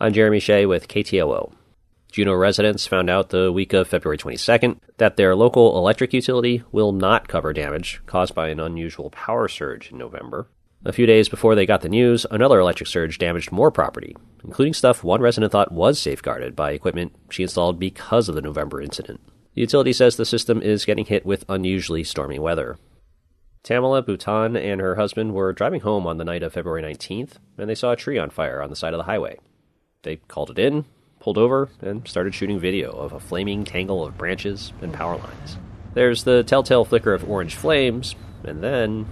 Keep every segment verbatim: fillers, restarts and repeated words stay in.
I'm Jeremy Shea with K T O O. Juneau residents found out the week of February twenty-second that their local electric utility will not cover damage caused by an unusual power surge in November. A few days before they got the news, another electric surge damaged more property, including stuff one resident thought was safeguarded by equipment she installed because of the November incident. The utility says the system is getting hit with unusually stormy weather. Tamala Bhutan and her husband were driving home on the night of February nineteenth, and they saw a tree on fire on the side of the highway. They called it in, pulled over, and started shooting video of a flaming tangle of branches and power lines. There's the telltale flicker of orange flames, and then...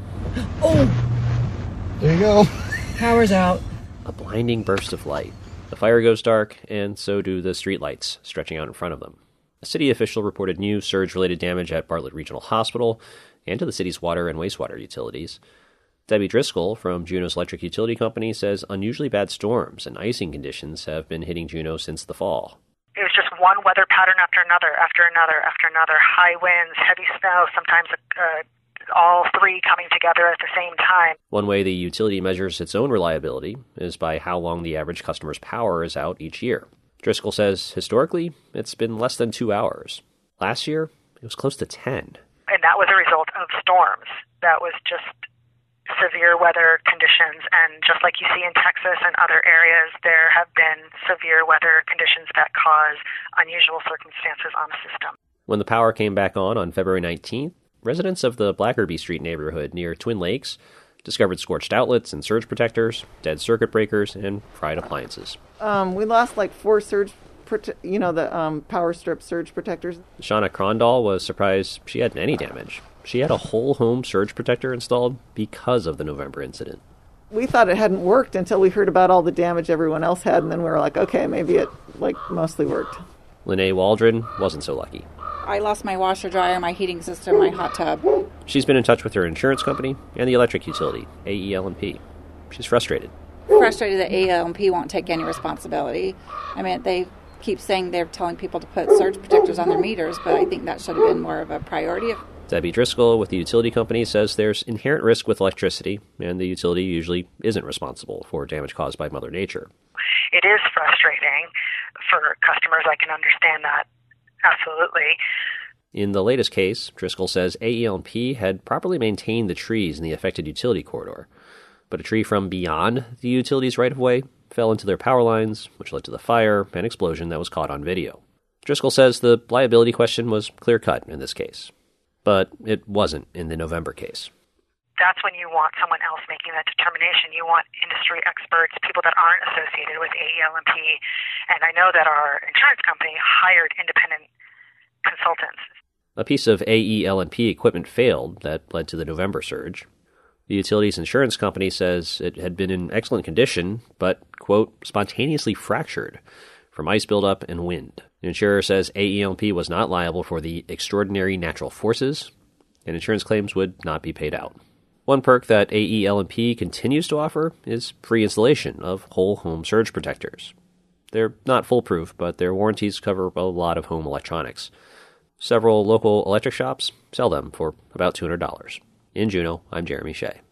Oh! There you go. Power's out. A blinding burst of light. The fire goes dark, and so do the streetlights stretching out in front of them. A city official reported new surge-related damage at Bartlett Regional Hospital and to the city's water and wastewater utilities. Debbie Driscoll from Juneau's electric utility company says unusually bad storms and icing conditions have been hitting Juneau since the fall. It was just one weather pattern after another, after another, after another. High winds, heavy snow, sometimes uh, all three coming together at the same time. One way the utility measures its own reliability is by how long the average customer's power is out each year. Driscoll says historically, it's been less than two hours. Last year, it was close to ten. And that was a result of storms. That was just severe weather conditions, and just like you see in Texas and other areas, there have been severe weather conditions that cause unusual circumstances on the system. When the power came back on on February nineteenth, residents of the Blackerby Street neighborhood near Twin Lakes discovered scorched outlets and surge protectors, dead circuit breakers, and fried appliances. Um, we lost like four surge, prote- you know, the um, power strip surge protectors. Shauna Crondall was surprised she hadn't any damage. She had a whole home surge protector installed because of the November incident. We thought it hadn't worked until we heard about all the damage everyone else had, and then we were like, okay, maybe it like mostly worked. Lene Waldron wasn't so lucky. I lost my washer, dryer, my heating system, my hot tub. She's been in touch with her insurance company and the electric utility, A E L and P. She's frustrated. Frustrated that A E L and P won't take any responsibility. I mean, they keep saying they're telling people to put surge protectors on their meters, but I think that should have been more of a priority. Debbie Driscoll with the utility company says there's inherent risk with electricity, and the utility usually isn't responsible for damage caused by Mother Nature. It is frustrating for customers. I can understand that. Absolutely. In the latest case, Driscoll says A E L and P had properly maintained the trees in the affected utility corridor, but a tree from beyond the utility's right-of-way fell into their power lines, which led to the fire and explosion that was caught on video. Driscoll says the liability question was clear-cut in this case, but it wasn't in the November case. That's when you want someone else making that determination. You want industry experts, people that aren't associated with A E L and P. And I know that our insurance company hired independent consultants. A piece of A E L and P equipment failed that led to the November surge. The utility's insurance company says it had been in excellent condition, but, quote, spontaneously fractured from ice buildup and wind. The insurer says A E L and P was not liable for the extraordinary natural forces, and insurance claims would not be paid out. One perk that A E L and P continues to offer is free installation of whole home surge protectors. They're not foolproof, but their warranties cover a lot of home electronics. Several local electric shops sell them for about two hundred dollars. In Juneau, I'm Jeremy Shea.